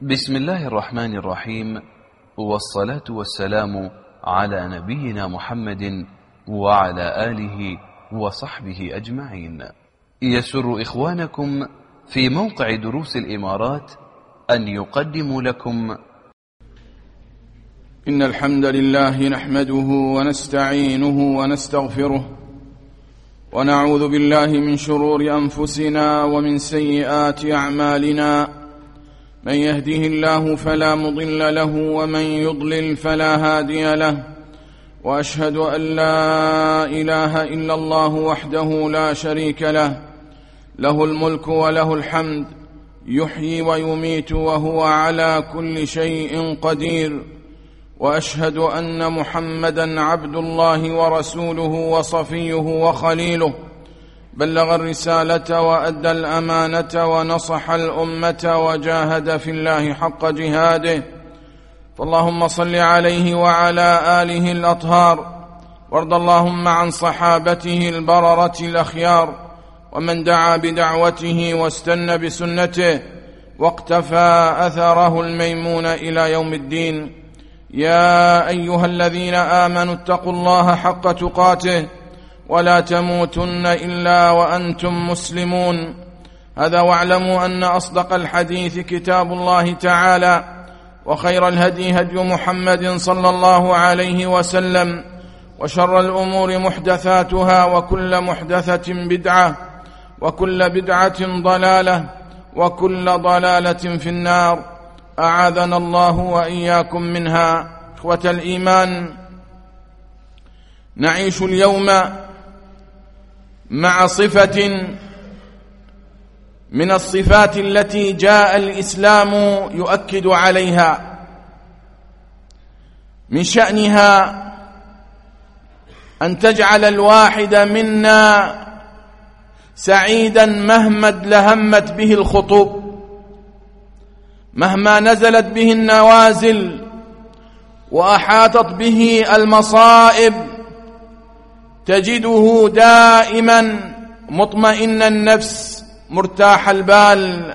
بسم الله الرحمن الرحيم، والصلاة والسلام على نبينا محمد وعلى آله وصحبه أجمعين. يسر إخوانكم في موقع دروس الإمارات أن يقدموا لكم إن الحمد لله نحمده ونستعينه ونستغفره ونعوذ بالله من شرور أنفسنا ومن سيئات أعمالنا، من يهده الله فلا مضل له ومن يضلل فلا هادي له، وأشهد أن لا إله إلا الله وحده لا شريك له، له الملك وله الحمد، يحيي ويميت وهو على كل شيء قدير. وأشهد أن محمدًا عبد الله ورسوله وصفيه وخليله، بلغ الرسالة وأدى الأمانة ونصح الأمة وجاهد في الله حق جهاده، فاللهم صل عليه وعلى آله الأطهار، وارض اللهم عن صحابته البررة الأخيار، ومن دعا بدعوته واستنى بسنته واقتفى أثره الميمون إلى يوم الدين. يا أيها الذين آمنوا اتقوا الله حق تقاته ولا تموتن إلا وأنتم مسلمون. هذا واعلموا أن أصدق الحديث كتاب الله تعالى، وخير الهدي هدي محمد صلى الله عليه وسلم، وشر الأمور محدثاتها، وكل محدثة بدعة، وكل بدعة ضلالة، وكل ضلالة في النار، أعاذنا الله وإياكم منها. إخوة الإيمان، نعيش اليوم مع صفة من الصفات التي جاء الإسلام يؤكد عليها، من شأنها أن تجعل الواحد منا سعيدا مهما لهمت به الخطوب، مهما نزلت به النوازل وأحاطت به المصائب، تجده دائما مطمئن النفس مرتاح البال.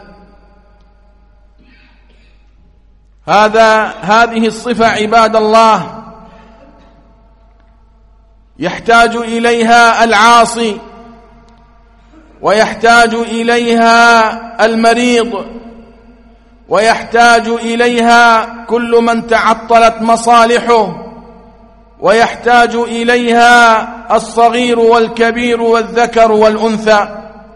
هذه الصفة عباد الله يحتاج إليها العاصي، ويحتاج إليها المريض، ويحتاج إليها كل من تعطلت مصالحه، ويحتاج إليها الصغير والكبير والذكر والأنثى.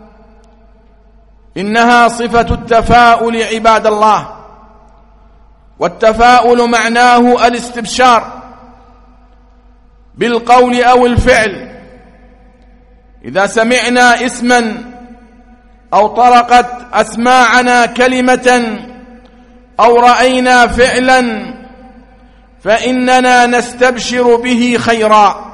إنها صفة التفاؤل عباد الله، والتفاؤل معناه الاستبشار بالقول أو الفعل. إذا سمعنا اسما أو طرقت أسماعنا كلمة أو رأينا فعلا فإننا نستبشر به خيرا،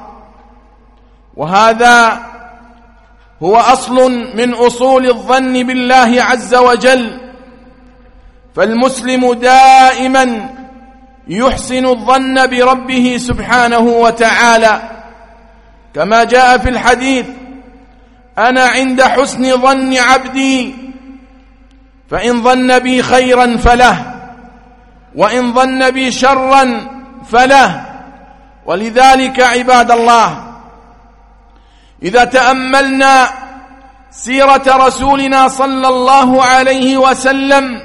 وهذا هو أصل من أصول الظن بالله عز وجل. فالمسلم دائما يحسن الظن بربه سبحانه وتعالى، كما جاء في الحديث: أنا عند حسن ظن عبدي، فإن ظن بي خيرا فله، وإن ظن بي شرا فله. ولذلك عباد الله، إذا تأملنا سيرة رسولنا صلى الله عليه وسلم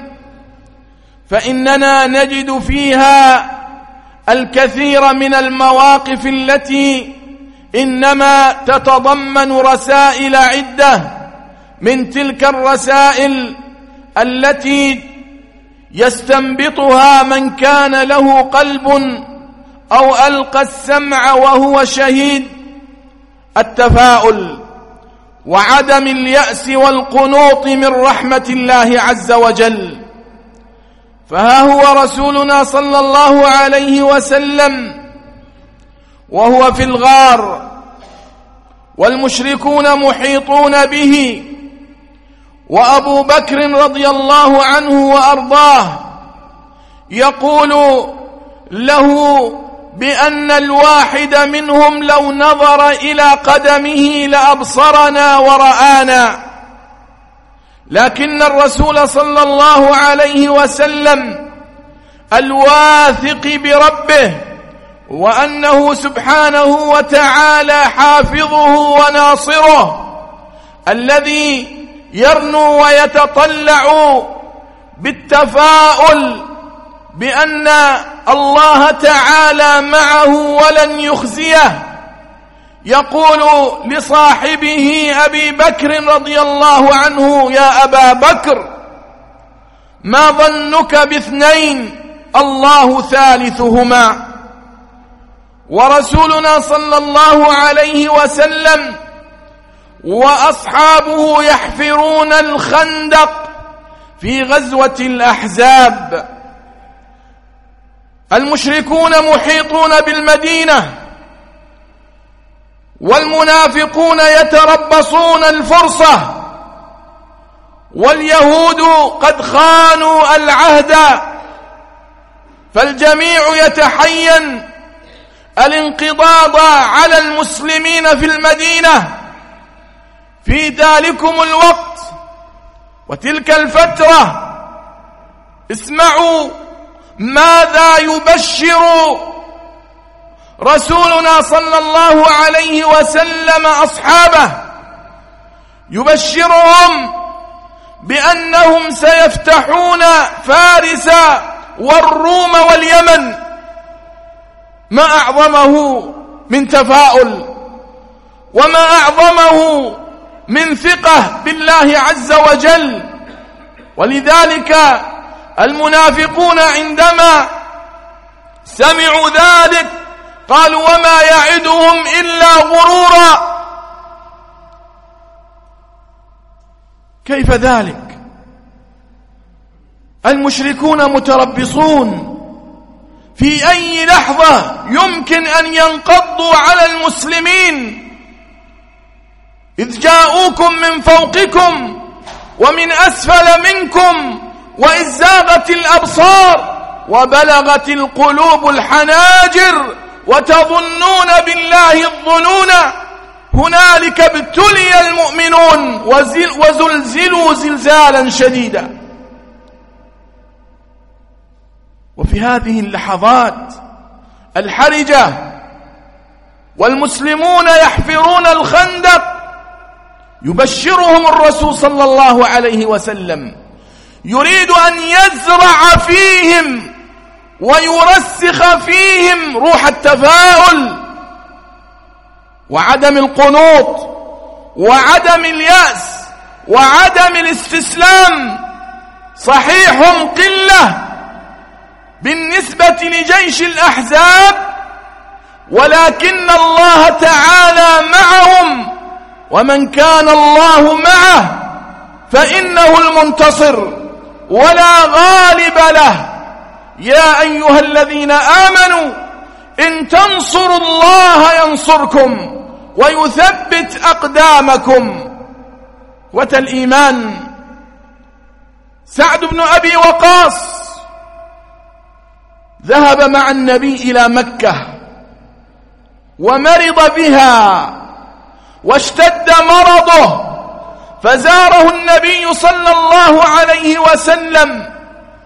فإننا نجد فيها الكثير من المواقف التي إنما تتضمن رسائل عدة، من تلك الرسائل التي يستنبطها من كان له قلب أو ألقى السمع وهو شهيد: التفاؤل وعدم اليأس والقنوط من رحمة الله عز وجل. فها هو رسولنا صلى الله عليه وسلم وهو في الغار، والمشركون محيطون به، وأبو بكر رضي الله عنه وأرضاه يقول له بأن الواحد منهم لو نظر إلى قدمه لأبصرنا ورآنا، لكن الرسول صلى الله عليه وسلم الواثق بربه وأنه سبحانه وتعالى حافظه وناصره، الذي يرنو ويتطلع بالتفاؤل بأن الله تعالى معه ولن يخزيه، يقول لصاحبه أبي بكر رضي الله عنه: يا أبا بكر، ما ظنك باثنين الله ثالثهما؟ ورسولنا صلى الله عليه وسلم وأصحابه يحفرون الخندق في غزوة الأحزاب، المشركون محيطون بالمدينة، والمنافقون يتربصون الفرصة، واليهود قد خانوا العهد، فالجميع يتحين الانقضاض على المسلمين في المدينة في ذلكم الوقت وتلك الفترة. اسمعوا ماذا يبشر رسولنا صلى الله عليه وسلم أصحابه، يبشرهم بأنهم سيفتحون فارس والروم واليمن. ما أعظمه من تفاؤل، وما أعظمه من ثقة بالله عز وجل. ولذلك المنافقون عندما سمعوا ذلك قالوا: وما يعدهم إلا غرورا. كيف ذلك؟ المشركون متربصون، في أي لحظة يمكن أن ينقضوا على المسلمين، إذ جاءوكم من فوقكم ومن أسفل منكم وإذ زاغت الأبصار وبلغت القلوب الحناجر وتظنون بالله الظنون هنالك ابتلي المؤمنون وزلزلوا زلزالا شديدا. وفي هذه اللحظات الحرجة والمسلمون يحفرون الخندق، يبشرهم الرسول صلى الله عليه وسلم، يريد أن يزرع فيهم ويرسخ فيهم روح التفاؤل وعدم القنوط وعدم اليأس وعدم الاستسلام. صحيح هم قلة بالنسبة لجيش الأحزاب، ولكن الله تعالى معهم، ومن كان الله معه فإنه المنتصر ولا غالب له. يا أيها الذين آمنوا إن تنصروا الله ينصركم ويثبت أقدامكم. الإيمان، سعد بن أبي وقاص ذهب مع النبي إلى مكة ومرض بها واشتد مرضه، فزاره النبي صلى الله عليه وسلم،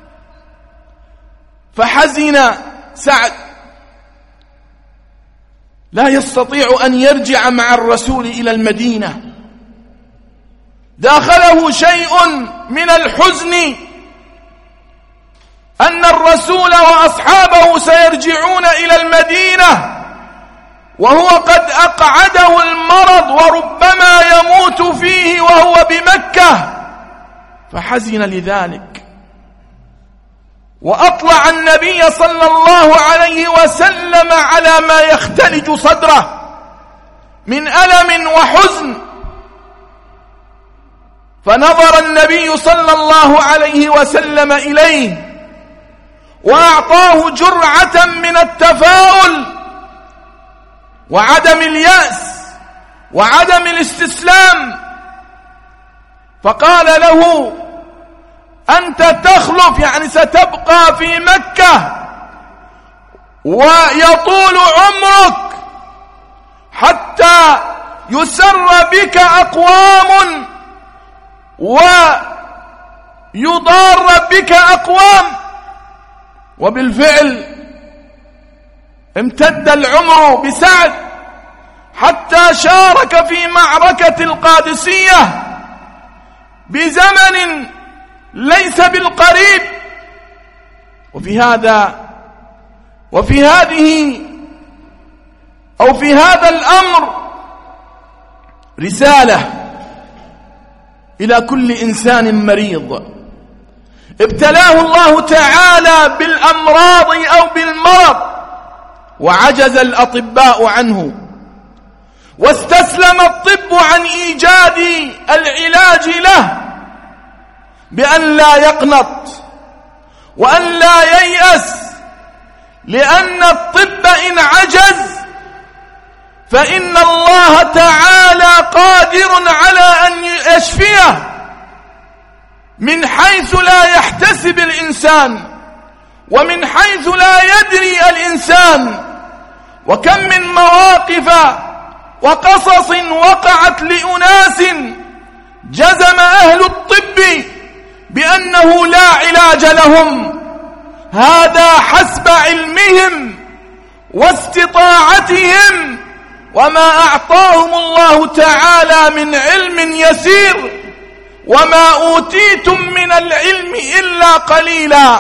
فحزن سعد، لا يستطيع أن يرجع مع الرسول إلى المدينة، داخله شيء من الحزن أن الرسول وأصحابه سيرجعون إلى المدينة وهو قد أقعده المرض وربما يموت فيه وهو بمكة، فحزن لذلك. وأطلع النبي صلى الله عليه وسلم على ما يختلج صدره من ألم وحزن، فنظر النبي صلى الله عليه وسلم إليه وأعطاه جرعة من التفاؤل وعدم اليأس وعدم الاستسلام، فقال له: أنت تخلف، يعني ستبقى في مكة ويطول عمرك حتى يسر بك أقوام ويضار بك أقوام. وبالفعل امتد العمر بسعد حتى شارك في معركة القادسية بزمن ليس بالقريب. وفي هذا الأمر رسالة إلى كل إنسان مريض ابتلاه الله تعالى بالأمراض أو بالمرض وعجز الأطباء عنه، واستسلم الطب عن إيجاد العلاج له، بأن لا يقنط وأن لا ييأس، لأن الطب إن عجز فإن الله تعالى قادر على أن يشفيه من حيث لا يحتسب الإنسان ومن حيث لا يدري الإنسان. وكم من مواقف وقصص وقعت لأناس جزم أهل الطب بأنه لا علاج لهم، هذا حسب علمهم واستطاعتهم، وما أعطاهم الله تعالى من علم يسير، وما أوتيتم من العلم إلا قليلا.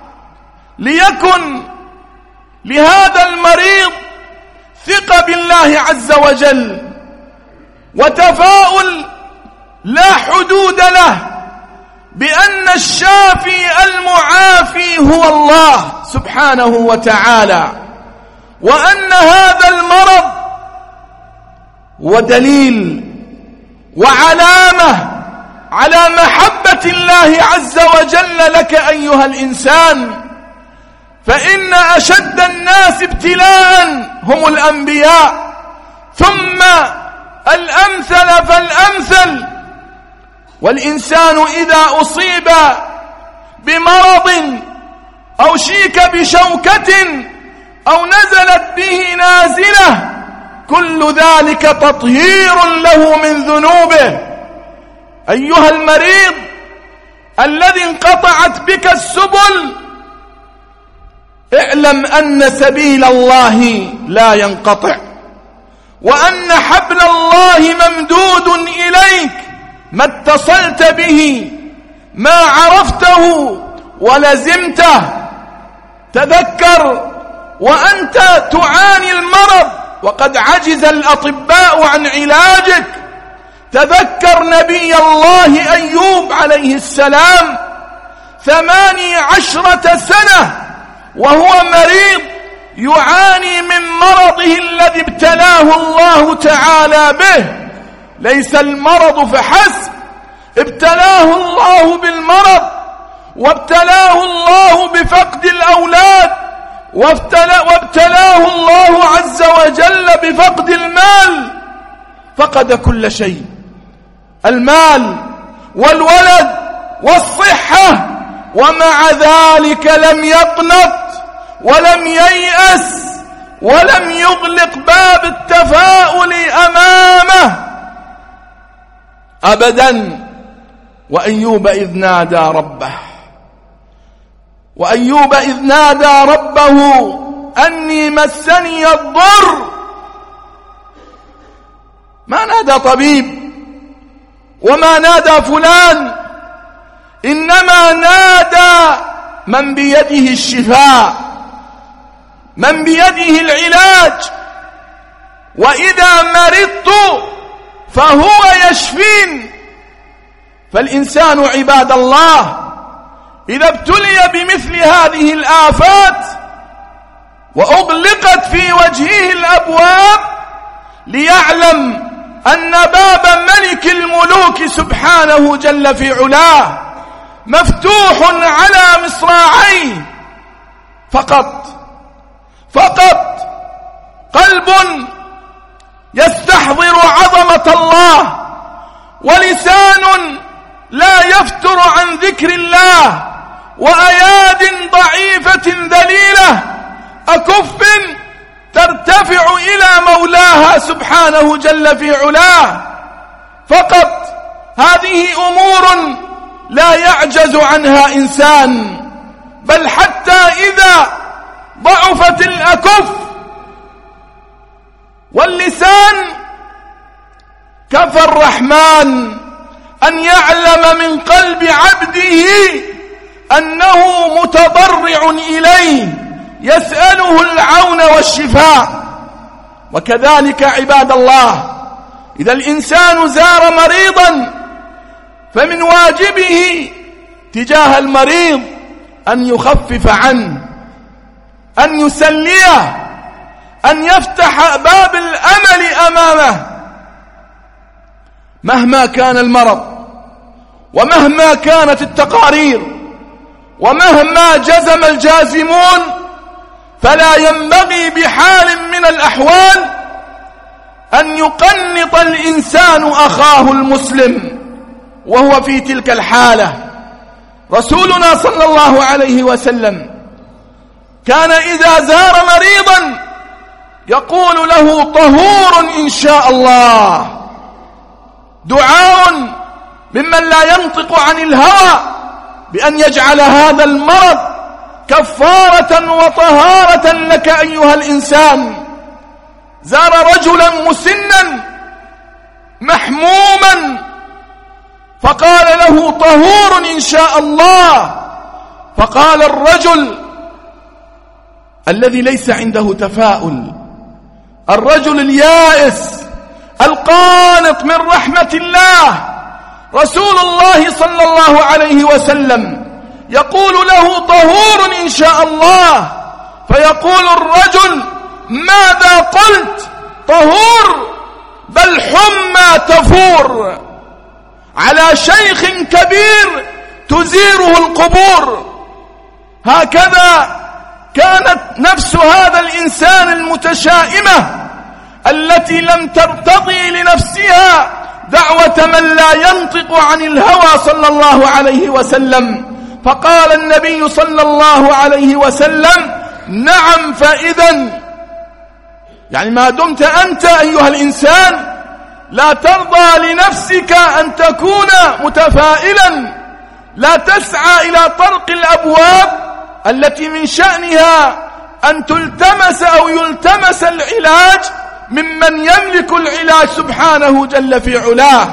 ليكن لهذا المريض ثقة بالله عز وجل وتفاؤل لا حدود له بأن الشافي المعافي هو الله سبحانه وتعالى، وأن هذا المرض ودليل وعلامة على محبة الله عز وجل لك أيها الإنسان. فإن أشد الناس ابتلاء هم الأنبياء، ثم الأمثل فالأمثل. والإنسان إذا أصيب بمرض أو شيك بشوكة أو نزلت به نازلة، كل ذلك تطهير له من ذنوبه. أيها المريض الذي انقطعت بك السبل، اعلم أن سبيل الله لا ينقطع، وأن حبل الله ممدود إليك، ما اتصلت به ما عرفته ولزمته. تذكر وأنت تعاني المرض وقد عجز الأطباء عن علاجك، تذكر نبي الله أيوب عليه السلام 18 سنة وهو مريض يعاني من مرضه الذي ابتلاه الله تعالى به. ليس المرض فحسب، ابتلاه الله بالمرض، وابتلاه الله بفقد الأولاد، وابتلاه الله عز وجل بفقد المال، فقد كل شيء، المال والولد والصحة، ومع ذلك لم يقنط ولم ييأس ولم يغلق باب التفاؤل أمامه أبدا. وأيوب إذ نادى ربه أني مسني الضر، ما نادى طبيب وما نادى فلان، إنما نادى من بيده الشفاء، من بيده العلاج. وإذا مرضت فهو يشفين. فالإنسان عباد الله إذا ابتلي بمثل هذه الآفات وأغلقت في وجهه الأبواب، ليعلم أن باب ملك الملوك سبحانه جل في علاه مفتوح على مصراعيه، فقط قلب يستحضر عظمة الله، ولسان لا يفتر عن ذكر الله، وأياد ضعيفة ذليلة أكف ترتفع إلى مولاها سبحانه جل في علاه. فقط هذه أمور لا يعجز عنها إنسان، بل حتى إذا ضعفت الأكف واللسان كفى الرحمن أن يعلم من قلب عبده أنه متضرع إليه يسأله العون والشفاء. وكذلك عباد الله، إذا الإنسان زار مريضا فمن واجبه تجاه المريض أن يخفف عنه، أن يسليه، أن يفتح باب الأمل أمامه مهما كان المرض، ومهما كانت التقارير، ومهما جزم الجازمون، فلا ينبغي بحال من الأحوال أن يقنط الإنسان أخاه المسلم وهو في تلك الحالة. رسولنا صلى الله عليه وسلم كان إذا زار مريضا يقول له طهور إن شاء الله، دعاء ممن لا ينطق عن الهوى بأن يجعل هذا المرض كفارة وطهارة لك أيها الإنسان. زار رجلا مسنا محموما فقال له طهور إن شاء الله، فقال الرجل الذي ليس عنده تفاؤل، الرجل اليائس القانط من رحمة الله، رسول الله صلى الله عليه وسلم يقول له طهور إن شاء الله، فيقول الرجل ماذا قلت؟ طهور؟ بل حمى تفور على شيخ كبير تزيره القبور. هكذا كانت نفس هذا الإنسان المتشائمة التي لم ترتضي لنفسها دعوة من لا ينطق عن الهوى صلى الله عليه وسلم. فقال النبي صلى الله عليه وسلم نعم، فإذا يعني ما دمت أنت أيها الإنسان لا ترضى لنفسك أن تكون متفائلا، لا تسعى إلى طرق الأبواب التي من شأنها أن تلتمس أو يلتمس العلاج ممن يملك العلاج سبحانه جل في علاه.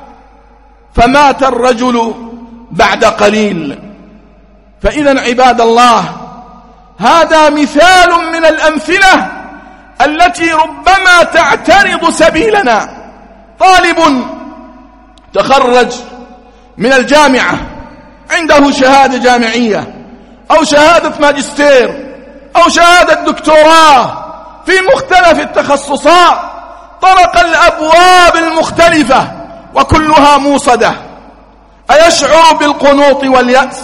فمات الرجل بعد قليل. فإذا عباد الله، هذا مثال من الأمثلة التي ربما تعترض سبيلنا. طالب تخرج من الجامعة عنده شهادة جامعية أو شهادة ماجستير أو شهادة دكتوراه في مختلف التخصصات، طرق الأبواب المختلفة وكلها موصدة. أيشعر بالقنوط واليأس؟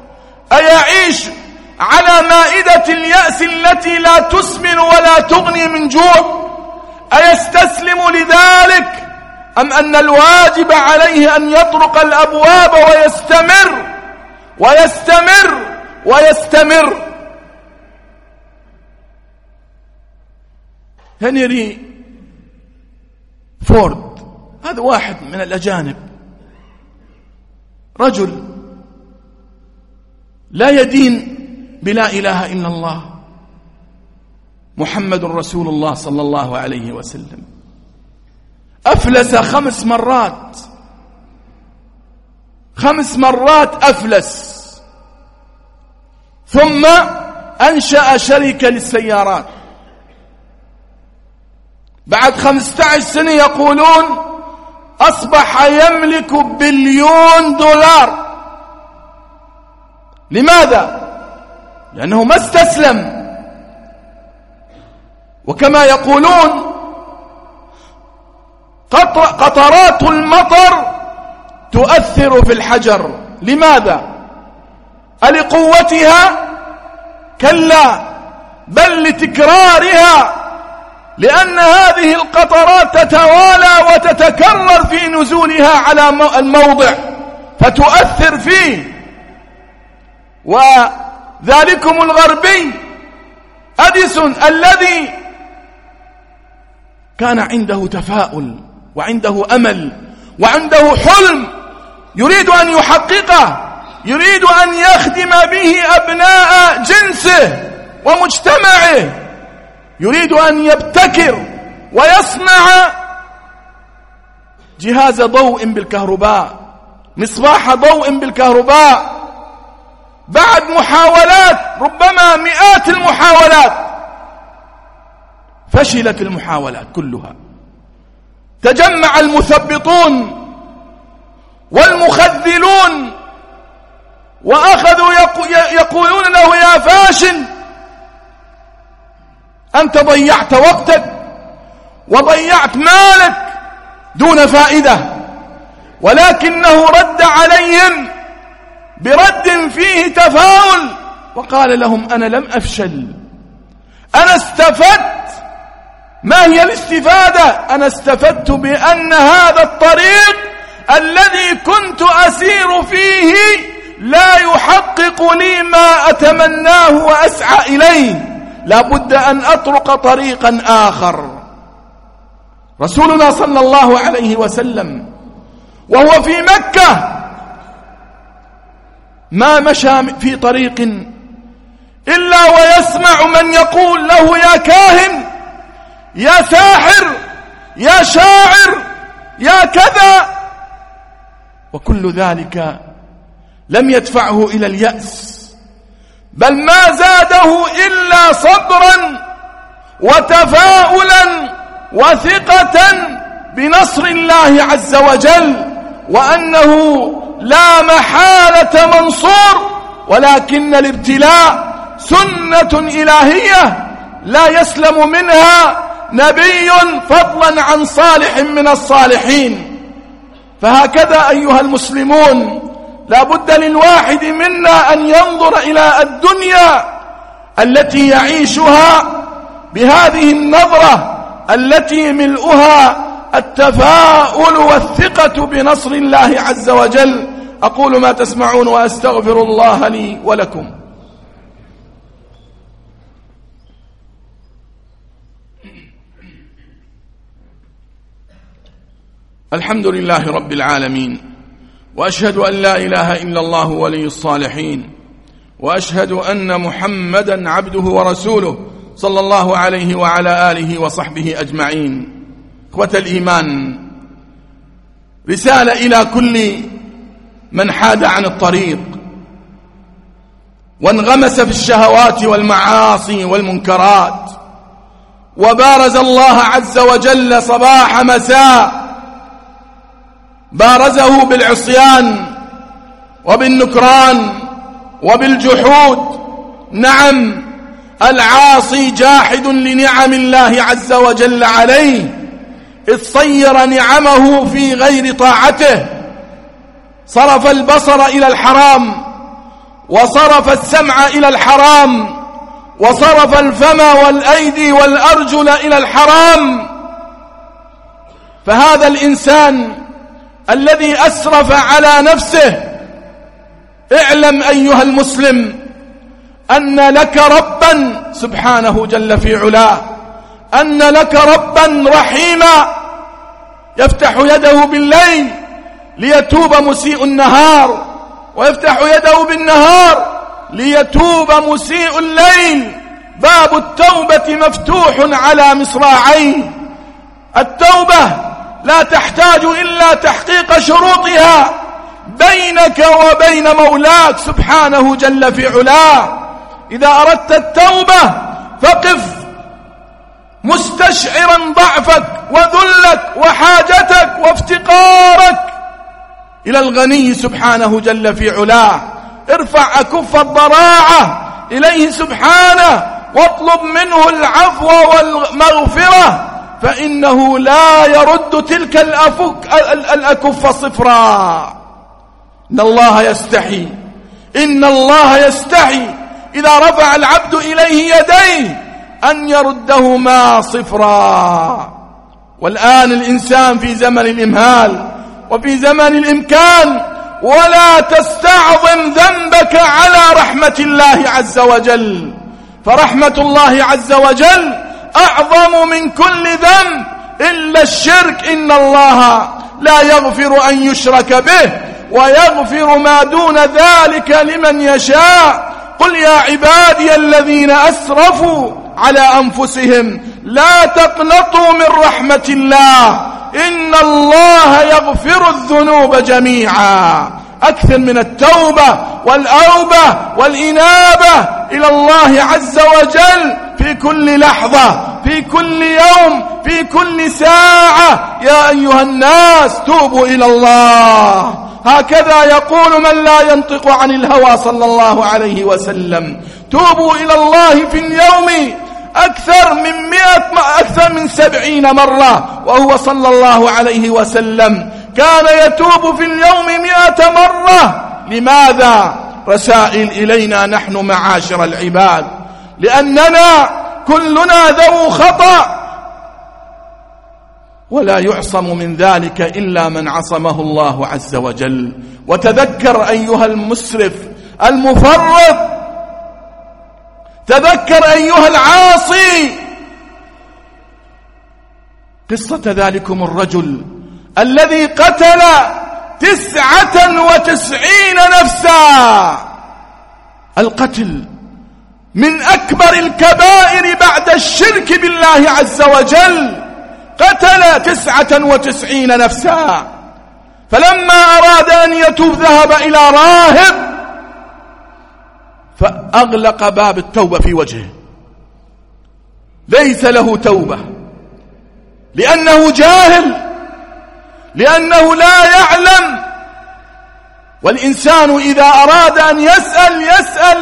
أيعيش على مائدة اليأس التي لا تسمن ولا تغني من جوع؟ أيستسلم لذلك أم أن الواجب عليه أن يطرق الأبواب ويستمر ويستمر ويستمر؟ هنري فورد هذا واحد من الأجانب، رجل لا يدين بلا إله إلا الله محمد رسول الله صلى الله عليه وسلم. أفلس 5 مرات، 5 مرات أفلس، ثم أنشأ شركة للسيارات. بعد 15 سنة يقولون أصبح يملك $1 بليون. لماذا؟ لأنه ما استسلم. وكما يقولون قطرات المطر تؤثر في الحجر. لماذا؟ ألقوتها؟ كلا، بل لتكرارها، لأن هذه القطرات تتوالى وتتكرر في نزولها على الموضع فتؤثر فيه. وذلكم الغربي أديسون الذي كان عنده تفاؤل وعنده أمل وعنده حلم يريد أن يحققه، يريد أن يخدم به أبناء جنسه نفسه ومجتمعه، يريد أن يبتكر ويصنع جهاز ضوء بالكهرباء، مصباح ضوء بالكهرباء، بعد محاولات ربما مئات المحاولات فشلت المحاولات كلها. تجمع المثبطون والمخذلون وأخذوا يقولون له يا فاشل، أنت ضيعت وقتك وضيعت مالك دون فائدة. ولكنه رد عليهم برد فيه تفاؤل وقال لهم أنا لم أفشل، أنا استفدت. ما هي الاستفادة؟ أنا استفدت بأن هذا الطريق الذي كنت أسير فيه لا يحقق لي ما أتمناه وأسعى إليه، لا بد أن أطرق طريقا آخر. رسولنا صلى الله عليه وسلم وهو في مكة ما مشى في طريق إلا ويسمع من يقول له يا كاهن، يا ساحر، يا شاعر، يا كذا، وكل ذلك لم يدفعه إلى اليأس، بل ما زاده إلا صبرا وتفاؤلا وثقة بنصر الله عز وجل، وأنه لا محالة منصور، ولكن الابتلاء سنة إلهية لا يسلم منها نبي فضلا عن صالح من الصالحين. فهكذا أيها المسلمون لا بد للواحد منا أن ينظر إلى الدنيا التي يعيشها بهذه النظرة التي ملؤها التفاؤل والثقة بنصر الله عز وجل. أقول ما تسمعون وأستغفر الله لي ولكم. الحمد لله رب العالمين، وأشهد أن لا إله إلا الله ولي الصالحين، وأشهد أن محمدا عبده ورسوله صلى الله عليه وعلى آله وصحبه أجمعين. إخوة الإيمان، رسالة إلى كل من حاد عن الطريق وانغمس في الشهوات والمعاصي والمنكرات وبارز الله عز وجل صباح مساء، بارزه بالعصيان وبالنكران وبالجحود. نعم، العاصي جاحد لنعم الله عز وجل عليه، إذ صير نعمه في غير طاعته، صرف البصر إلى الحرام، وصرف السمع إلى الحرام، وصرف الفم والأيدي والأرجل إلى الحرام. فهذا الإنسان الذي أسرف على نفسه، اعلم أيها المسلم أن لك ربا سبحانه جل في علاه، أن لك ربا رحيما يفتح يده بالليل ليتوب مسيء النهار، ويفتح يده بالنهار ليتوب مسيء الليل. باب التوبة مفتوح على مصراعيه. التوبة لا تحتاج إلا تحقيق شروطها بينك وبين مولاك سبحانه جل في علاه. إذا أردت التوبة فقف مستشعرا ضعفك وذلك وحاجتك وافتقارك إلى الغني سبحانه جل في علاه. ارفع أكف الضراعة إليه سبحانه واطلب منه العفو والمغفرة، فإنه لا يرد تلك الأكف صفرا. إن الله يستحي إذا رفع العبد إليه يديه أن يردهما صفرا. والآن الإنسان في زمن الإمهال وفي زمن الإمكان، ولا تستعظم ذنبك على رحمة الله عز وجل، فرحمة الله عز وجل أعظم من كل ذنب إلا الشرك. إن الله لا يغفر أن يشرك به ويغفر ما دون ذلك لمن يشاء. قل يا عبادي الذين أسرفوا على أنفسهم لا تقنطوا من رحمة الله إن الله يغفر الذنوب جميعا. أكثر من التوبة والأوبة والإنابة إلى الله عز وجل في كل لحظة، في كل يوم، في كل ساعة. يا أيها الناس توبوا إلى الله. هكذا يقول من لا ينطق عن الهوى صلى الله عليه وسلم. توبوا إلى الله في اليوم أكثر من 70 مرة، وهو صلى الله عليه وسلم كان يتوب في اليوم 100 مرة. لماذا؟ رسائل إلينا نحن معاشر العباد، لأننا كلنا ذو خطأ، ولا يعصم من ذلك إلا من عصمه الله عز وجل. وتذكر أيها المسرف المفرط، تذكر أيها العاصي قصة ذلكم الرجل الذي قتل 99 نفسا. القتل من أكبر الكبائر بعد الشرك بالله عز وجل. قتل 99 نفسا، فلما أراد أن يتوب ذهب إلى راهب فأغلق باب التوبة في وجهه، ليس له توبة، لأنه جاهل، لأنه لا يعلم. والإنسان إذا أراد أن يسأل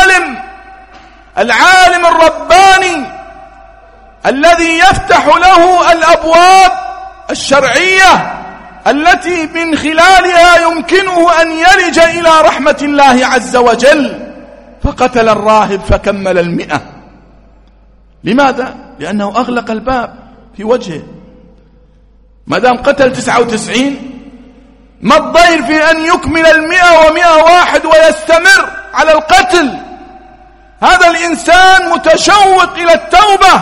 العالم الرباني الذي يفتح له الأبواب الشرعية التي من خلالها يمكنه أن يلج إلى رحمة الله عز وجل. فقتل الراهب فكمل 100. لماذا؟ لأنه أغلق الباب في وجهه. ما دام قتل 99، ما الضير في أن يكمل 100 و101 ويستمر على القتل؟ هذا الإنسان متشوق إلى التوبة،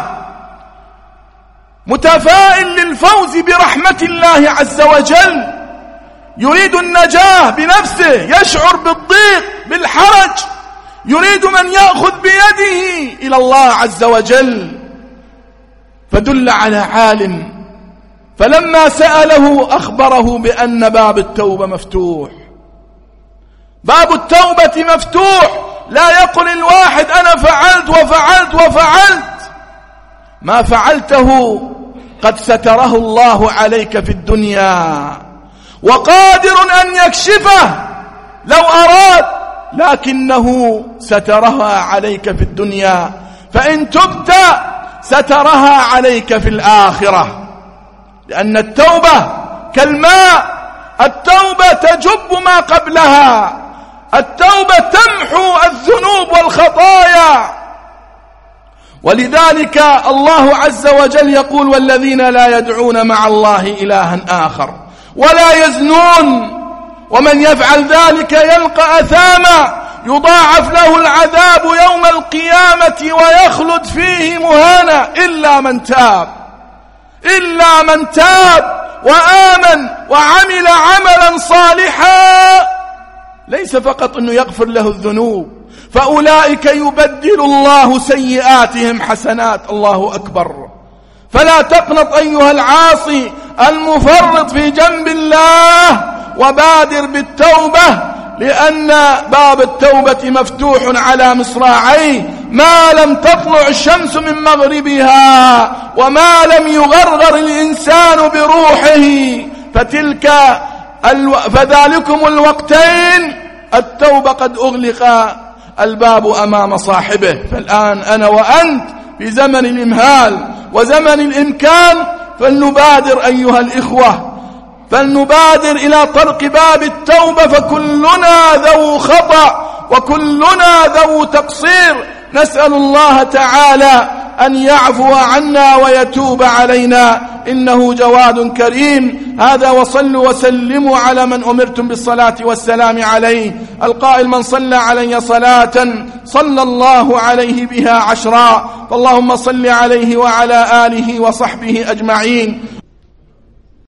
متفائل للفوز برحمة الله عز وجل، يريد النجاة بنفسه، يشعر بالضيق بالحرج، يريد من يأخذ بيده إلى الله عز وجل. فدل على عالم، فلما سأله أخبره بأن باب التوبة مفتوح. باب التوبة مفتوح، لا يقل الواحد أنا فعلت وفعلت وفعلت. ما فعلته قد ستره الله عليك في الدنيا، وقادر أن يكشفه لو أراد، لكنه سترها عليك في الدنيا، فإن تبت سترها عليك في الآخرة. لأن التوبة كالماء، التوبة تجب ما قبلها، التوبة تمحو الذنوب والخطايا. ولذلك الله عز وجل يقول والذين لا يدعون مع الله إلها آخر ولا يزنون ومن يفعل ذلك يلقى أثاما يضاعف له العذاب يوم القيامة ويخلد فيه مهانا إلا من تاب وآمن وعمل عملا صالحا. ليس فقط أنه يغفر له الذنوب، فأولئك يبدل الله سيئاتهم حسنات. الله أكبر. فلا تقنط أيها العاصي المفرط في جنب الله، وبادر بالتوبة، لأن باب التوبة مفتوح على مصراعيه ما لم تطلع الشمس من مغربها وما لم يغرغر الإنسان بروحه. فذلكم الوقتين التوبة قد أغلق الباب أمام صاحبه. فالآن أنا وأنت في زمن الإمهال وزمن الإمكان، فلنبادر أيها الإخوة، فلنبادر إلى طرق باب التوبة، فكلنا ذو خطأ وكلنا ذو تقصير. نسأل الله تعالى أن يعفو عنا ويتوب علينا، إنه جواد كريم. هذا وصلوا وسلموا على من أمرتم بالصلاة والسلام عليه، القائل من صلى علي صلاة صلى الله عليه بها 10. فاللهم صل عليه وعلى آله وصحبه أجمعين.